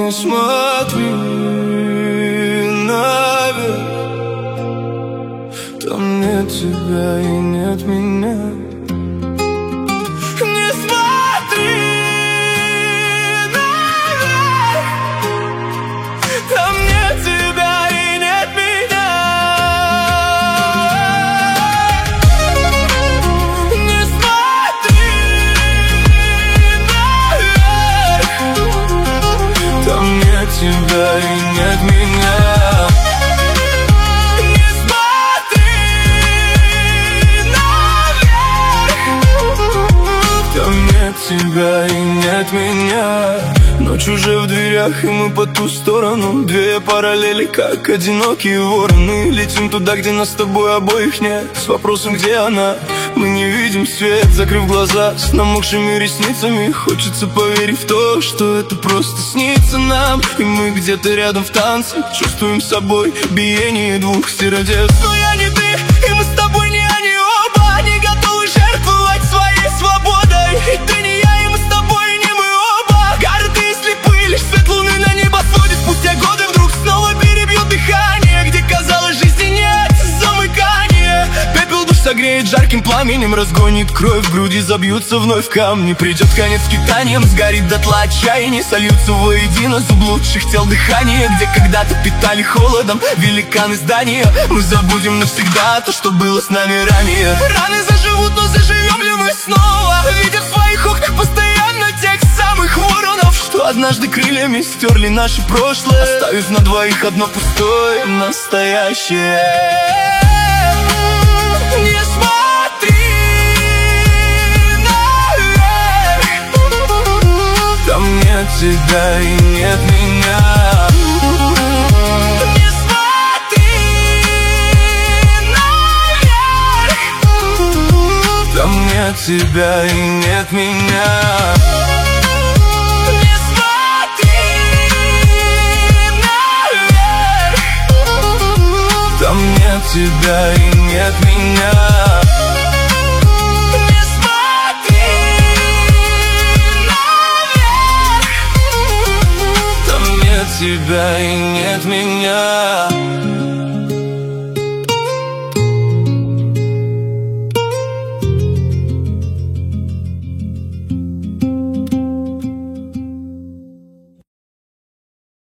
Не смотри наверх, там нет тебя и нет меня. Не смотри наверх, там нет тебя и нет меня. Не смотри наверх, там нет тебя и нет меня. Не смотри наверх, там нет тебя и нет меня. Ночь уже в дверях, и мы по ту сторону. Две параллели, как одинокие вороны. Летим туда, где нас с тобой обоих нет. С вопросом, где она? Мы не видим свет, закрыв глаза с намокшими ресницами. Хочется поверить в то, что это просто снится нам. И мы где-то рядом в танце чувствуем собой биение двух сердец. Но я не ты, и мы с тобой не они оба. Не готовы жертвовать своей свободой. И ты не я, и мы с тобой не мы оба. Горды и слепые, лишь свет луны на небосводе. Спустя годы вдруг снова перебьет дыхание. Где казалось жизни нет замыкания. Пепел душ согреет жарким пламенем, разгонит кровь в груди, забьются вновь камни. Придет конец скитаниям, сгорит дотла отчаяние. Сольются воедино заблудших тел дыхания. Где когда-то питали холодом великаны здания. Мы забудем навсегда то, что было с нами ранее. Раны заживут, но заживем ли мы снова? Видя в своих окнах постоянно тех самых воронов, что однажды крыльями стерли наше прошлое, оставив на двоих одно пустое настоящее. Не смотри наверх, там нет тебя и нет меня. Не смотри наверх, там нет тебя и нет меня. Не смотри наверх, там нет тебя и нет меня. Не смотри наверх, там нет тебя и нет меня.